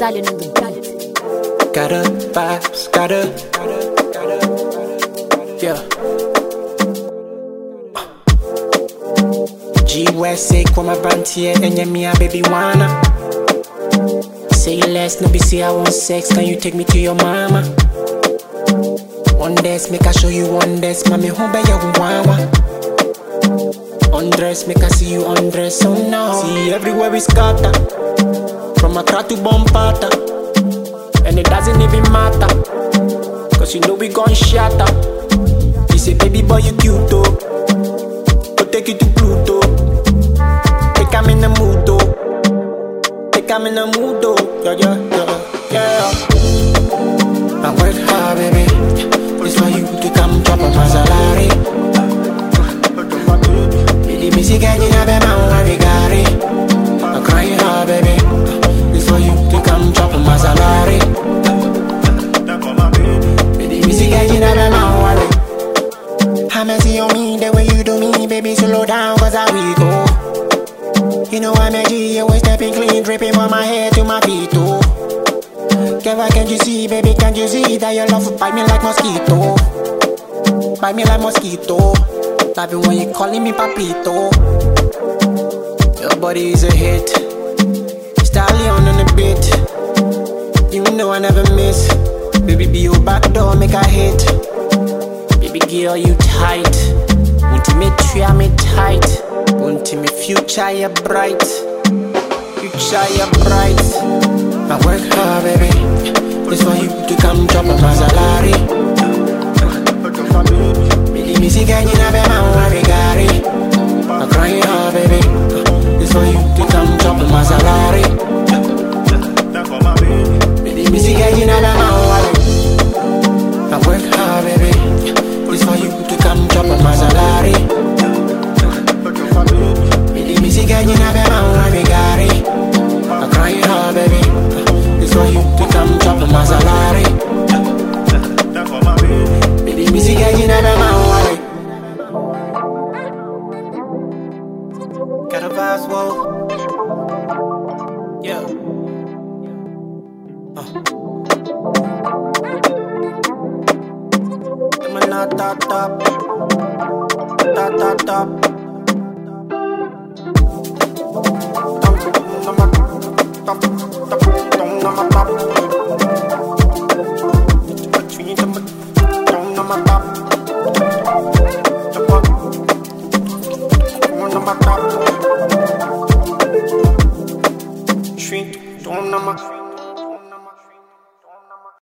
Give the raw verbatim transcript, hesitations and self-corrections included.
Stallion on the beat. Got a vibes, got a, yeah. G-West say come a brand here and yeah me a baby wanna. Say less, no be say I want sex, can you take me to your mama? One dance, make I show you one dance, mommy home by your wawa. Undress, make I see you undress, so now see everywhere we scatter, from Accra to Bompata. And it doesn't even matter, cause you know we gon' shatter. You say baby boy you cute though, go take you to Pluto. Take I'm in the mood though, take I'm in the mood though. Yeah, yeah, yeah, yeah. I work hard baby, this for you to come drop on my salary. Baby me see get in a bed man when we got it. I cry hard baby, this for you to come drop on my salary. Have mercy on me the way you do me, baby, slow down, cause I will go. You know I'm a G, always stepping clean, dripping from my head to my feet, oh. Keva, can't you see, baby, can't you see that your love bite me like mosquito? Bite me like mosquito. Love it when you calling me papito. Your body is a hit, stallion on the beat. You know I never miss. Baby, be your back door, make a hit. Baby girl, you tight. Want to make sure I'm tight. Want to make future you bright. Future you bright. I work hard, baby. This for you to come drop on my salary. Baby, me see get in a bed, man, where we got it. I cry hard, baby. This for you to come drop on my salary. Baby, me see get in a bed, man, where I work hard, baby. This for you to come drop on my salary. Baby, me see get in a bed, man, where we got it. I cry hard, baby. This for you to come drop on my salary. Baby, me see get in a bed, man, where got a vibes, whoa. Yeah. Uh. Top, top, top, top, top, top. Shrink, don't know my